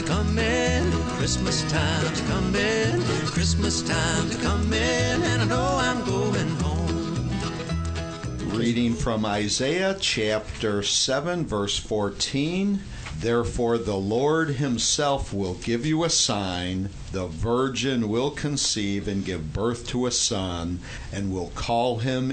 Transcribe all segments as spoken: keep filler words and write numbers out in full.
coming, Christmas time's coming, Christmas time's coming, and I know I'm going home. Reading from Isaiah chapter seven, verse fourteen. Therefore the Lord himself will give you a sign. The virgin will conceive and give birth to a son, and will call him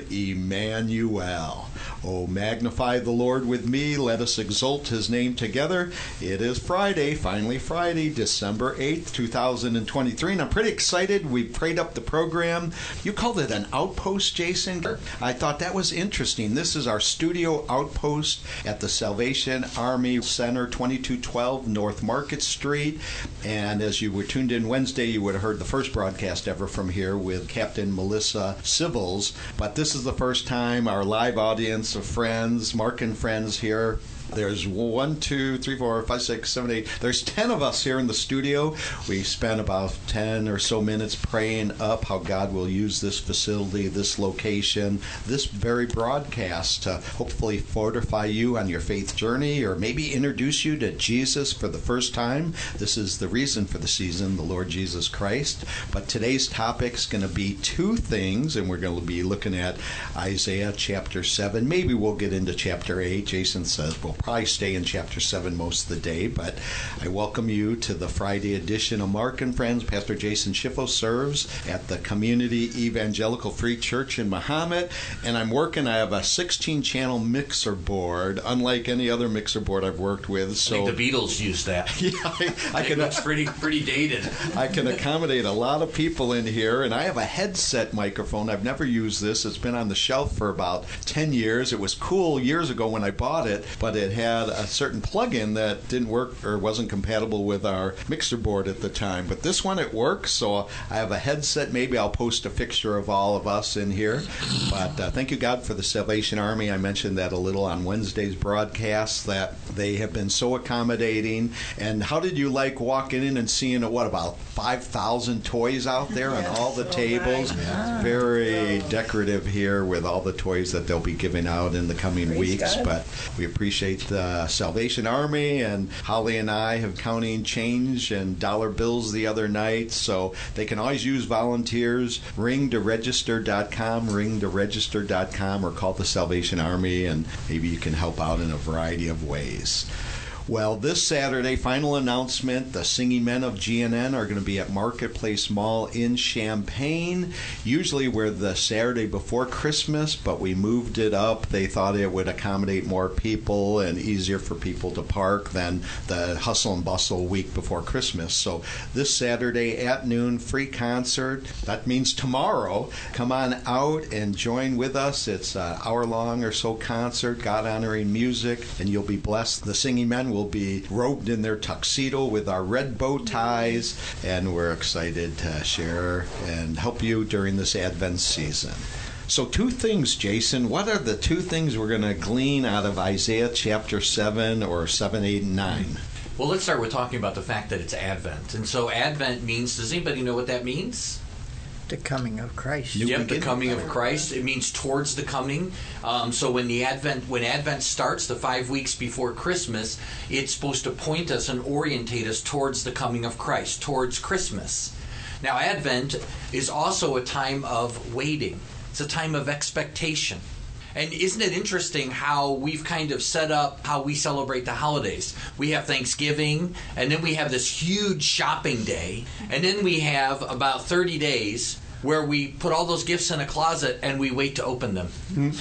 Emmanuel. Oh, magnify the Lord with me. Let us exalt his name together. It is Friday, finally Friday, December eighth, two thousand twenty-three, and I'm pretty excited. We prayed up the program. You called it an outpost, Jason? I thought that was interesting. This is our studio outpost at the Salvation Army Center, twenty-two twelve North Market Street. And as you were tuned in Wednesday, you would have heard the first broadcast ever from here with Captain Melissa Civils. But this is the first time our live audience of friends, Mark and friends here. There's one, two, three, four, five, six, seven, eight. There's ten of us here in the studio. We spent about ten or so minutes praying up how God will use this facility, this location, this very broadcast to hopefully fortify you on your faith journey, or maybe introduce you to Jesus for the first time. This is the reason for the season, the Lord Jesus Christ. But today's topic's going to be two things, and we're going to be looking at Isaiah chapter seven. Maybe we'll get into chapter eight. Jason says we'll probably stay in chapter seven most of the day, but I welcome you to the Friday edition of Mark and Friends. Pastor Jason Schiffo serves at the Community Evangelical Free Church in Mahomet, and I'm working, I have a sixteen channel mixer board, unlike any other mixer board I've worked with. So I think the Beatles used that. Yeah, I, I can. It's pretty pretty dated. I can accommodate a lot of people in here, and I have a headset microphone. I've never used this. It's been on the shelf for about ten years. It was cool years ago when I bought it, but it had a certain plug-in that didn't work or wasn't compatible with our mixer board at the time. But this one, it works, so I have a headset. Maybe I'll post a picture of all of us in here. But uh, thank you, God, for the Salvation Army. I mentioned that a little on Wednesday's broadcast, that they have been so accommodating. And how did you like walking in and seeing, what, about five thousand toys out there on all the tables? It's very decorative here with all the toys that they'll be giving out in the coming Praise weeks. God. But we appreciate the Salvation Army, and Holly and I have counting change and dollar bills the other night, so they can always use volunteers. ring to register dot com, ring to register dot com, or call the Salvation Army, and maybe you can help out in a variety of ways. Well, this Saturday, final announcement, the Singing Men of G N N are going to be at Marketplace Mall in Champaign. Usually we're the Saturday before Christmas, but we moved it up. They thought it would accommodate more people and easier for people to park than the hustle and bustle week before Christmas. So this Saturday at noon, free concert. That means tomorrow. Come on out and join with us. It's an hour-long or so concert, God-honoring music, and you'll be blessed. The Singing Men will be robed in their tuxedo with our red bow ties, and we're excited to share and help you during this Advent season. So two things, Jason. What are the two things we're going to glean out of Isaiah chapter seven or seven, eight, and nine? Well, let's start with talking about the fact that it's Advent. And so Advent means, does anybody know what that means? The coming of Christ. New yep, beginning. the coming of Christ. It means towards the coming. Um, so when the Advent, when Advent starts, the five weeks before Christmas, it's supposed to point us and orientate us towards the coming of Christ, towards Christmas. Now, Advent is also a time of waiting. It's a time of expectation. And isn't it interesting how we've kind of set up how we celebrate the holidays? We have Thanksgiving, and then we have this huge shopping day, and then we have about thirty days where we put all those gifts in a closet and we wait to open them.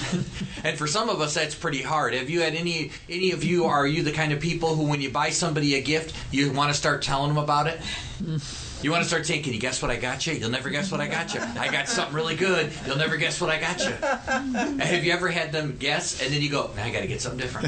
And for some of us, that's pretty hard. Have you had any, any of you, are you the kind of people who when you buy somebody a gift, you want to start telling them about it? You want to start saying, can you guess what I got you? You'll never guess what I got you. I got something really good. You'll never guess what I got you. And have you ever had them guess, and then you go, I got to get something different?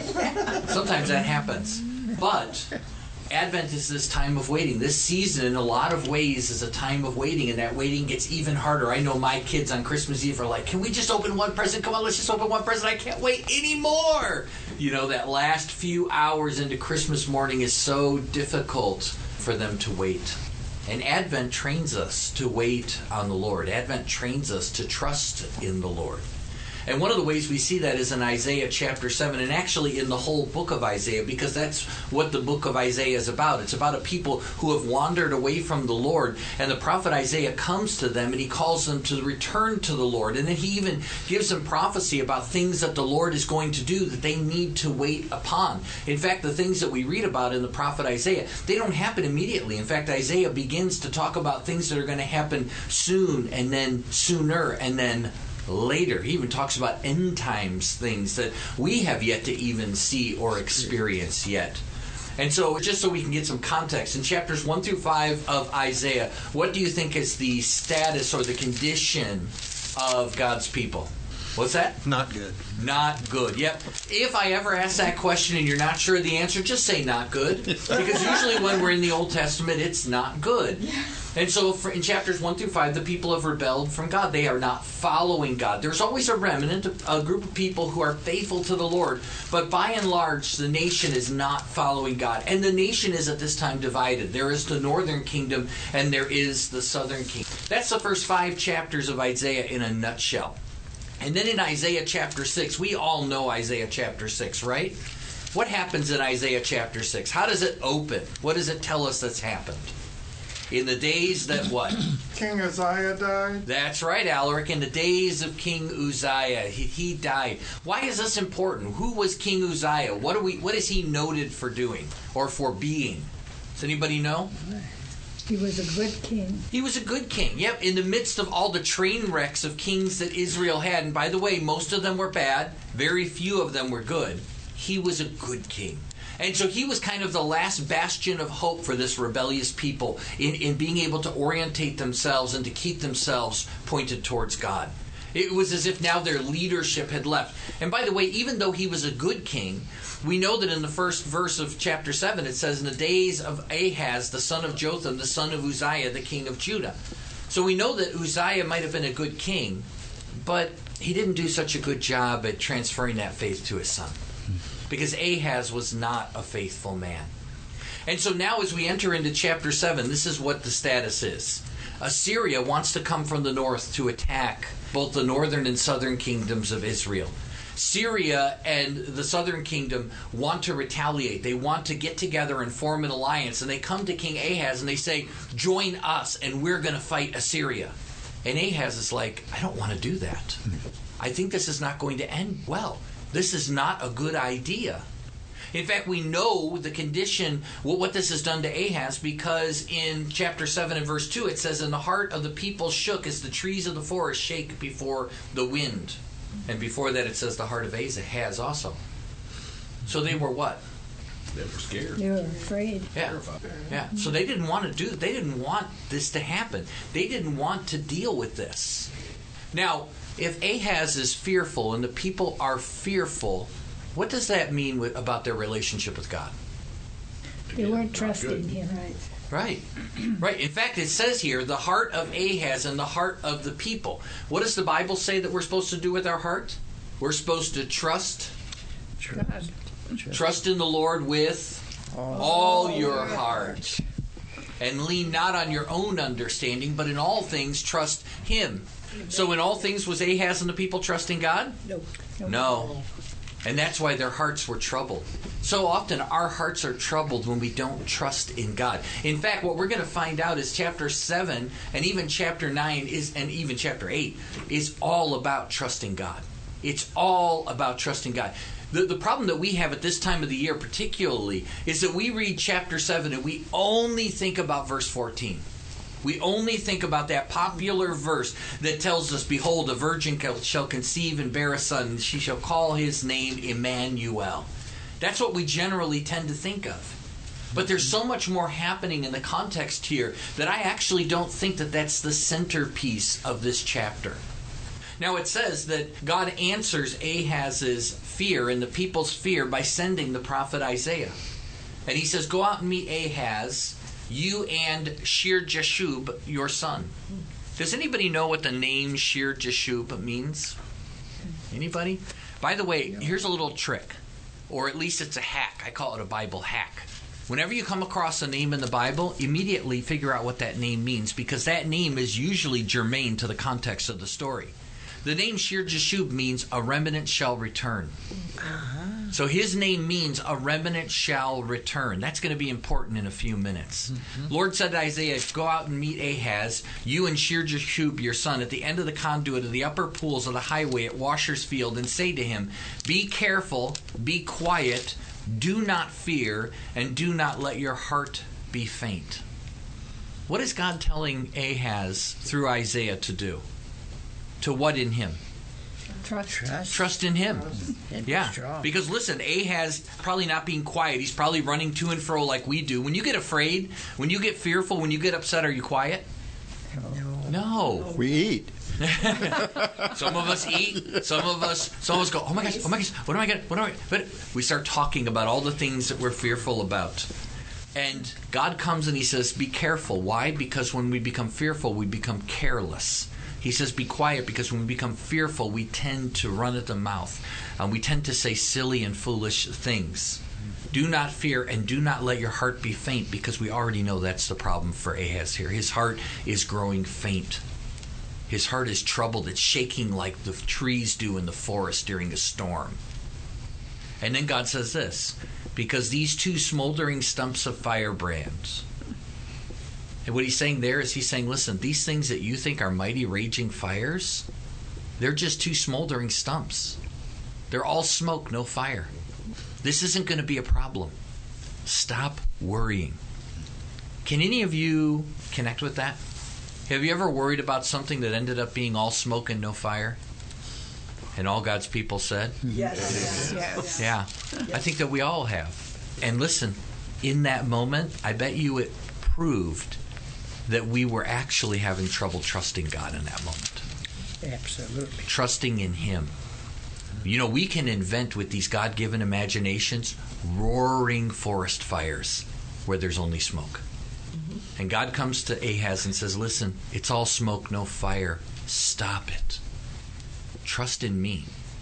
Sometimes that happens. But Advent is this time of waiting. This season, in a lot of ways, is a time of waiting, and that waiting gets even harder. I know my kids on Christmas Eve are like, can we just open one present? Come on, let's just open one present. I can't wait anymore. You know, that last few hours into Christmas morning is so difficult for them to wait. And Advent trains us to wait on the Lord. Advent trains us to trust in the Lord. And one of the ways we see that is in Isaiah chapter seven, and actually in the whole book of Isaiah, because that's what the book of Isaiah is about. It's about a people who have wandered away from the Lord, and the prophet Isaiah comes to them and he calls them to return to the Lord. And then he even gives them prophecy about things that the Lord is going to do that they need to wait upon. In fact, the things that we read about in the prophet Isaiah, they don't happen immediately. In fact, Isaiah begins to talk about things that are going to happen soon, and then sooner, and then later. He even talks about end times things that we have yet to even see or experience yet. And so, just so we can get some context, in chapters one through five of Isaiah, what do you think is the status or the condition of God's people? What's that? Not good. Not good. Yep. If I ever ask that question and you're not sure of the answer, just say not good. Because usually when we're in the Old Testament, it's not good. And so for, in chapters one through five, the people have rebelled from God. They are not following God. There's always a remnant, a group of people who are faithful to the Lord. But by and large, the nation is not following God. And the nation is at this time divided. There is the northern kingdom and there is the southern kingdom. That's the first five chapters of Isaiah in a nutshell. And then in Isaiah chapter six, we all know Isaiah chapter six, right? What happens in Isaiah chapter six? How does it open? What does it tell us that's happened? In the days that what? King Uzziah died. That's right, Alaric. In the days of King Uzziah, he, he died. Why is this important? Who was King Uzziah? What are we? What is he noted for doing or for being? Does anybody know? He was a good king. He was a good king. Yep, in the midst of all the train wrecks of kings that Israel had, and by the way, most of them were bad, very few of them were good. He was a good king. And so he was kind of the last bastion of hope for this rebellious people in, in being able to orientate themselves and to keep themselves pointed towards God. It was as if now their leadership had left. And by the way, even though he was a good king, we know that in the first verse of chapter seven, it says, in the days of Ahaz, the son of Jotham, the son of Uzziah, the king of Judah. So we know that Uzziah might have been a good king, but he didn't do such a good job at transferring that faith to his son. Because Ahaz was not a faithful man. And so now as we enter into chapter seven, this is what the status is. Assyria wants to come from the north to attack both the northern and southern kingdoms of Israel. Syria and the southern kingdom want to retaliate. They want to get together and form an alliance. And they come to King Ahaz and they say, join us and we're going to fight Assyria. And Ahaz is like, I don't want to do that. I think this is not going to end well. This is not a good idea. In fact, we know the condition, what this has done to Ahaz, because in chapter seven and verse two, it says, and the heart of the people shook as the trees of the forest shake before the wind. And before that, it says the heart of Ahaz also. So they were what? They were scared. They were afraid. Yeah. Yeah. So they didn't want to do They didn't want this to happen. They didn't want to deal with this. Now, if Ahaz is fearful and the people are fearful, what does that mean with, about their relationship with God? They weren't trusting him. Right. Right. Right. In fact, it says here, the heart of Ahaz and the heart of the people. What does the Bible say that we're supposed to do with our heart? We're supposed to trust. God. Trust in the Lord with all your heart. And lean not on your own understanding, but in all things trust Him. So in all things, was Ahaz and the people trusting God? No. No. And that's why their hearts were troubled. So often our hearts are troubled when we don't trust in God. In fact, what we're going to find out is chapter seven and even chapter nine is, and even chapter eight is all about trusting God. It's all about trusting God. The, the problem that we have at this time of the year particularly is that we read chapter seven and we only think about verse fourteen. We only think about that popular verse that tells us, behold, a virgin shall conceive and bear a son, and she shall call his name Emmanuel. That's what we generally tend to think of. But there's so much more happening in the context here that I actually don't think that that's the centerpiece of this chapter. Now it says that God answers Ahaz's fear and the people's fear by sending the prophet Isaiah. And he says, go out and meet Ahaz, you and Shear-Jashub, your son. Does anybody know what the name Shear-Jashub means? Anybody? By the way, here's a little trick. Or at least it's a hack. I call it a Bible hack. Whenever you come across a name in the Bible, immediately figure out what that name means, because that name is usually germane to the context of the story. The name Shir Jashub means a remnant shall return. So his name means a remnant shall return. That's going to be important in a few minutes. Mm-hmm. Lord said to Isaiah, go out and meet Ahaz, you and Shir Jashub, your son, at the end of the conduit of the upper pools of the highway at Washer's Field, and say to him, be careful, be quiet, do not fear, and do not let your heart be faint. What is God telling Ahaz through Isaiah to do? To what in him? Trust. Trust. Trust in him. And Yeah. strong. Because listen, Ahaz probably not being quiet. He's probably running to and fro like we do. When you get afraid, when you get fearful, when you get upset, are you quiet? No. No. We eat. Some of us eat. Some of us. Some of us go. Oh my gosh! Oh my gosh! What am I gonna? What am I? But we start talking about all the things that we're fearful about, and God comes and He says, "Be careful." Why? Because when we become fearful, we become careless. He says, "Be quiet," because when we become fearful, we tend to run at the mouth, and we tend to say silly and foolish things. Do not fear, and do not let your heart be faint, because we already know that's the problem for Ahaz here. His heart is growing faint. His heart is troubled. It's shaking like the trees do in the forest during a storm. And then God says this, because these two smoldering stumps of firebrands. And what He's saying there is He's saying, listen, these things that you think are mighty raging fires, they're just two smoldering stumps. They're all smoke, no fire. This isn't going to be a problem. Stop worrying. Can any of you connect with that? Have you ever worried about something that ended up being all smoke and no fire? And all God's people said? Yes. Yes. Yeah. I think that we all have. And listen, in that moment, I bet you it proved that we were actually having trouble trusting God in that moment. Absolutely. Trusting in Him. You know, we can invent with these God-given imaginations roaring forest fires where there's only smoke. And God comes to Ahaz and says, listen, it's all smoke, no fire. Stop it. Trust in me.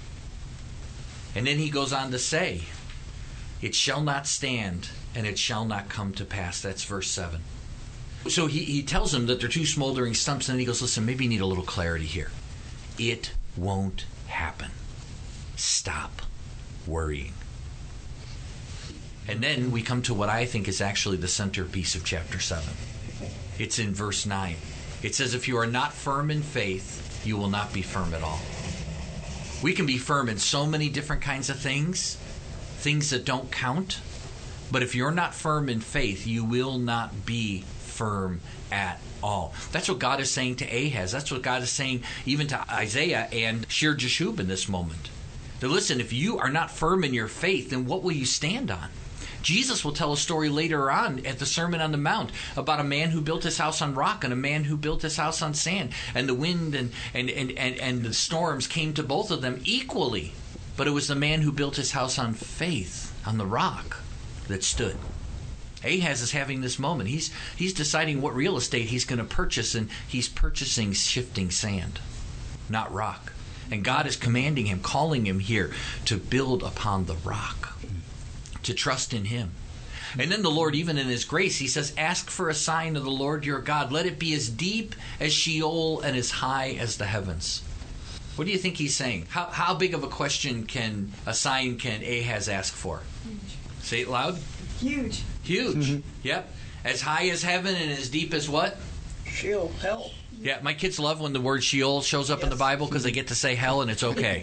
And then he goes on to say, it shall not stand and it shall not come to pass. That's verse seven. So he, he tells him that they're two smoldering stumps, and then he goes, listen, maybe you need a little clarity here. It won't happen. Stop worrying. And then we come to what I think is actually the centerpiece of chapter seven. It's in verse nine. It says, if you are not firm in faith, you will not be firm at all. We can be firm in so many different kinds of things, things that don't count. But if you're not firm in faith, you will not be firm at all. That's what God is saying to Ahaz. That's what God is saying even to Isaiah and Shir Jashub in this moment. Now listen, if you are not firm in your faith, then what will you stand on? Jesus will tell a story later on at the Sermon on the Mount about a man who built his house on rock and a man who built his house on sand. And the wind and, and, and, and, and the storms came to both of them equally. But it was the man who built his house on faith, on the rock, that stood. Ahaz is having this moment. He's, he's deciding what real estate he's going to purchase, and he's purchasing shifting sand, not rock. And God is commanding him, calling him here to build upon the rock, to trust in Him. And then the Lord, even in His grace, He says, ask for a sign of the Lord your God. Let it be as deep as Sheol and as high as the heavens. What do you think He's saying? How, how big of a question can a sign can Ahaz ask for? Huge. Say it loud. Huge. Huge. Mm-hmm. Yep. As high as heaven and as deep as what? She'll help. Yeah, my kids love when the word Sheol shows up yes. in the Bible because they get to say hell and it's okay.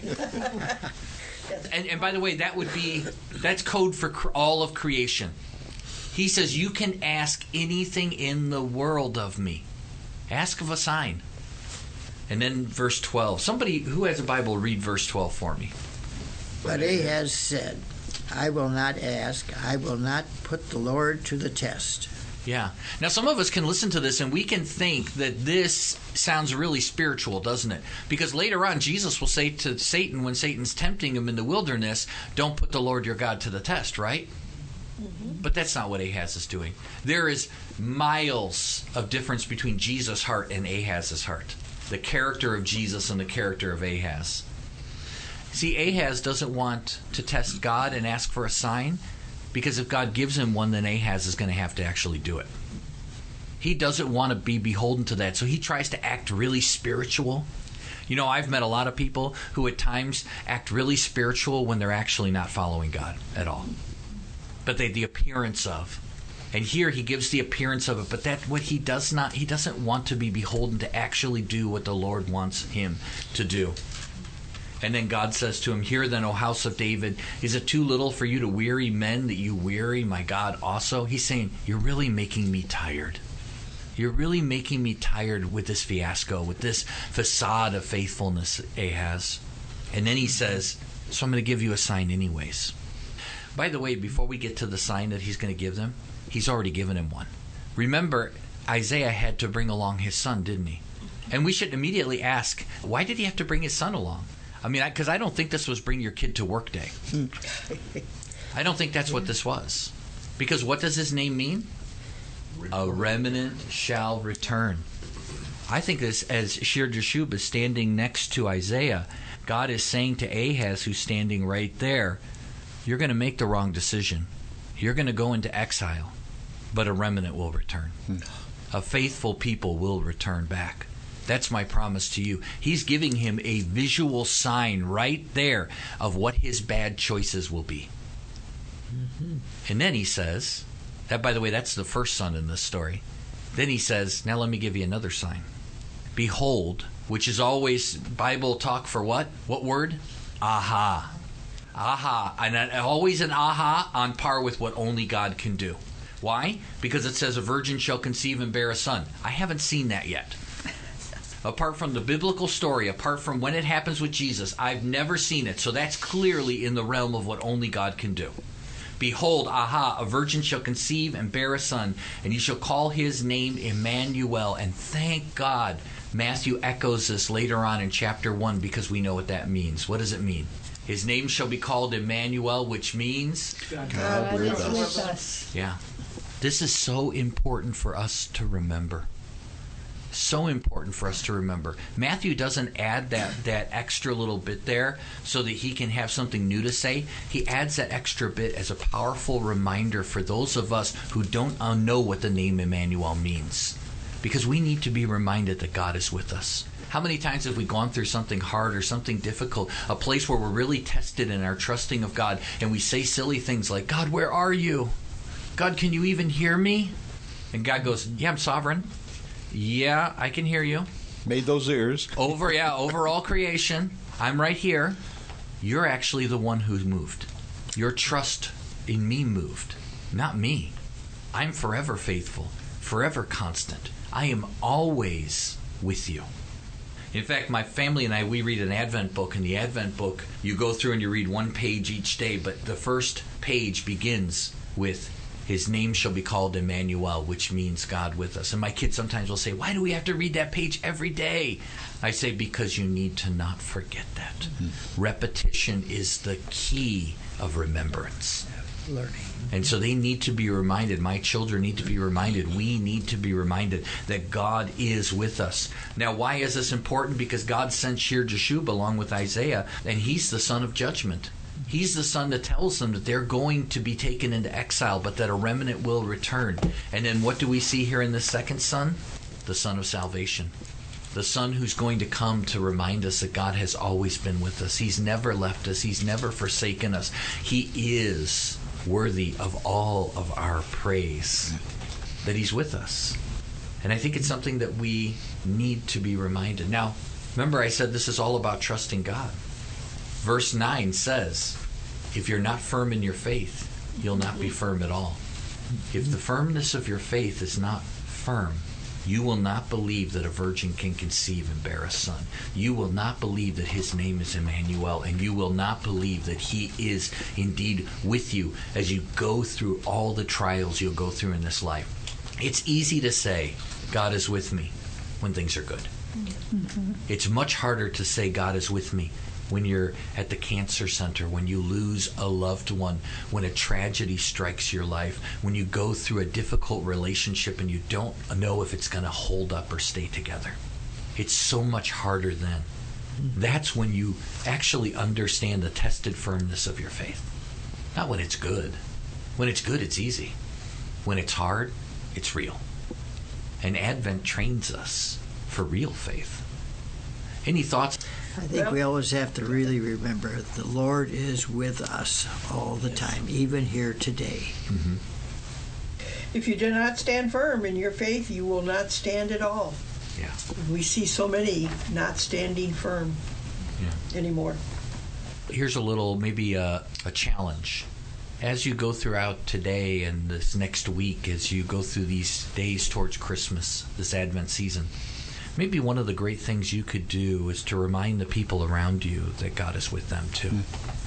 And, and by the way, that would be, that's code for cr- all of creation. He says, you can ask anything in the world of me. Ask of a sign. And then verse twelve. Somebody who has a Bible, read verse twelve for me. But Ahaz said, I will not ask, I will not put the Lord to the test. Yeah. Now, some of us can listen to this and we can think that this sounds really spiritual, doesn't it? Because later on, Jesus will say to Satan when Satan's tempting him in the wilderness, don't put the Lord your God to the test, right? Mm-hmm. But that's not what Ahaz is doing. There is miles of difference between Jesus' heart and Ahaz's heart. The character of Jesus and the character of Ahaz. See, Ahaz doesn't want to test God and ask for a sign, because if God gives him one, then Ahaz is going to have to actually do it. He doesn't want to be beholden to that, so he tries to act really spiritual. You know, I've met a lot of people who at times act really spiritual when they're actually not following God at all. But they the appearance of. And here he gives the appearance of it, but that what he does not, he doesn't want to be beholden to actually do what the Lord wants him to do. And then God says to him, "Hear then, O house of David, is it too little for you to weary men that you weary my God also?" He's saying, you're really making me tired. You're really making me tired with this fiasco, with this facade of faithfulness, Ahaz. And then he says, so I'm going to give you a sign anyways. By the way, before we get to the sign that he's going to give them, he's already given him one. Remember, Isaiah had to bring along his son, didn't he? And we should immediately ask, why did he have to bring his son along? I mean, because I, I don't think this was bring your kid to work day. I don't think that's what this was. Because what does his name mean? A remnant shall return. I think this, as Shir Jashub is standing next to Isaiah, God is saying to Ahaz, who's standing right there, you're going to make the wrong decision. You're going to go into exile, but a remnant will return. A faithful people will return back. That's my promise to you. He's giving him a visual sign right there of what his bad choices will be. Mm-hmm. And then he says, that, by the way, that's the first son in this story. Then he says, now let me give you another sign. Behold, which is always Bible talk for what? What word? Aha. Aha. And always an aha on par with what only God can do. Why? Because it says a virgin shall conceive and bear a son. I haven't seen that yet. Apart from the biblical story, apart from when it happens with Jesus, I've never seen it. So that's clearly in the realm of what only God can do. Behold, aha, a virgin shall conceive and bear a son, and you shall call his name Emmanuel. And thank God, Matthew echoes this later on in chapter one because we know what that means. What does it mean? His name shall be called Emmanuel, which means God, God is with, with us. Yeah. This is so important for us to remember. So important for us to remember. Matthew doesn't add that, that extra little bit there so that he can have something new to say. He adds that extra bit as a powerful reminder for those of us who don't know what the name Emmanuel means. Because we need to be reminded that God is with us. How many times have we gone through something hard or something difficult, a place where we're really tested in our trusting of God, and we say silly things like, God, where are you? God, can you even hear me? And God goes, yeah, I'm sovereign. Yeah, I can hear you. Made those ears. Over, yeah, over all creation. I'm right here. You're actually the one who moved. Your trust in me moved, not me. I'm forever faithful, forever constant. I am always with you. In fact, my family and I, we read an Advent book. In the Advent book, you go through and you read one page each day, but the first page begins with, his name shall be called Emmanuel, which means God with us. And my kids sometimes will say, why do we have to read that page every day? I say, because you need to not forget that. Mm-hmm. Repetition is the key of remembrance. Learning. And so they need to be reminded, my children need to be reminded, we need to be reminded that God is with us. Now, why is this important? Because God sent Shir Jashub along with Isaiah, and he's the son of judgment. He's the son that tells them that they're going to be taken into exile, but that a remnant will return. And then what do we see here in the second son? The son of salvation. The son who's going to come to remind us that God has always been with us. He's never left us. He's never forsaken us. He is worthy of all of our praise, that he's with us. And I think it's something that we need to be reminded. Now, remember I said this is all about trusting God. Verse nine says, if you're not firm in your faith, you'll not be firm at all. If the firmness of your faith is not firm, you will not believe that a virgin can conceive and bear a son. You will not believe that his name is Emmanuel, and you will not believe that he is indeed with you as you go through all the trials you'll go through in this life. It's easy to say, God is with me when things are good. Mm-hmm. It's much harder to say God is with me when you're at the cancer center, when you lose a loved one, when a tragedy strikes your life, when you go through a difficult relationship and you don't know if it's going to hold up or stay together. It's so much harder then. That's when you actually understand the tested firmness of your faith. Not when it's good. When it's good, it's easy. When it's hard, it's real. And Advent trains us for real faith. Any thoughts? I think we always have to really remember the Lord is with us all the time, even here today. Mm-hmm. If you do not stand firm in your faith, you will not stand at all. Yeah. We see so many not standing firm Yeah. anymore. Here's a little, maybe a, a challenge. As you go throughout today and this next week, as you go through these days towards Christmas, this Advent season, maybe one of the great things you could do is to remind the people around you that God is with them too.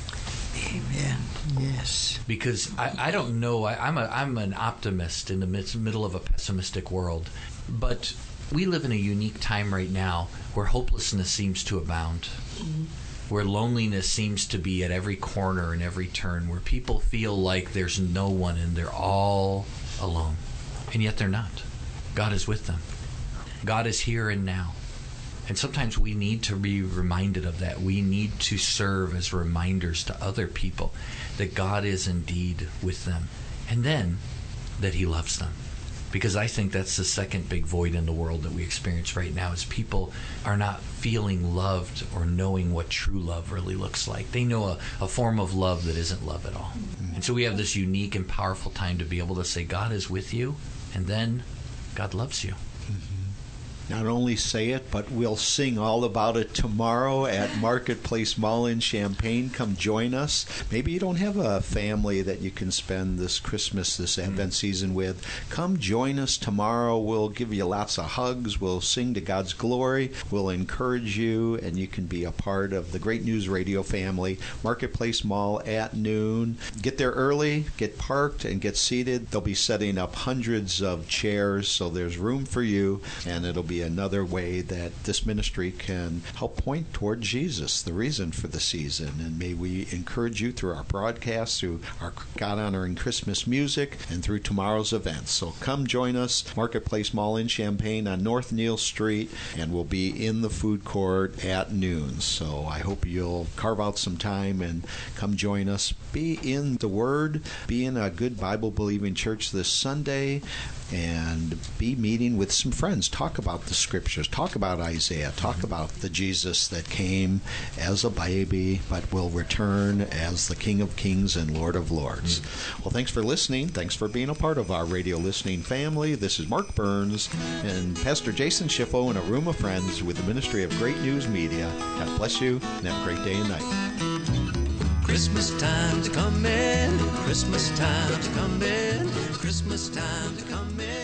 Amen. Yes. Because I, I don't know, I, I'm a I'm an optimist in the midst, middle of a pessimistic world, but we live in a unique time right now where hopelessness seems to abound, mm-hmm. where loneliness seems to be at every corner and every turn, where people feel like there's no one and they're all alone, and yet they're not. God is with them. God is here and now. And sometimes we need to be reminded of that. We need to serve as reminders to other people that God is indeed with them. And then that He loves them. Because I think that's the second big void in the world that we experience right now is people are not feeling loved or knowing what true love really looks like. They know a, a form of love that isn't love at all. And so we have this unique and powerful time to be able to say God is with you, and then God loves you. Not only say it, but we'll sing all about it tomorrow at Marketplace Mall in Champaign. Come join us. Maybe you don't have a family that you can spend this Christmas, this Advent season with. Come join us tomorrow. We'll give you lots of hugs. We'll sing to God's glory. We'll encourage you, and you can be a part of the Great News Radio family. Marketplace Mall at noon. Get there early, get parked, and get seated. They'll be setting up hundreds of chairs, so there's room for you, and it'll be another way that this ministry can help point toward Jesus, the reason for the season. And may we encourage you through our broadcasts, through our God-honoring Christmas music, and through tomorrow's events. So come join us, Marketplace Mall in Champaign on North Neal Street, and we'll be in the food court at noon. So I hope you'll carve out some time and come join us. Be in the Word, be in a good Bible-believing church this Sunday, and be meeting with some friends. Talk about the Scriptures. Talk about Isaiah. Talk about the Jesus that came as a baby but will return as the King of Kings and Lord of Lords. Mm-hmm. Well, thanks for listening. Thanks for being a part of our radio listening family. This is Mark Burns and Pastor Jason Schiffo in a room of friends with the Ministry of Great News Media. God bless you, and have a great day and night. Christmas time's coming, Christmas time's coming, Christmas time's coming.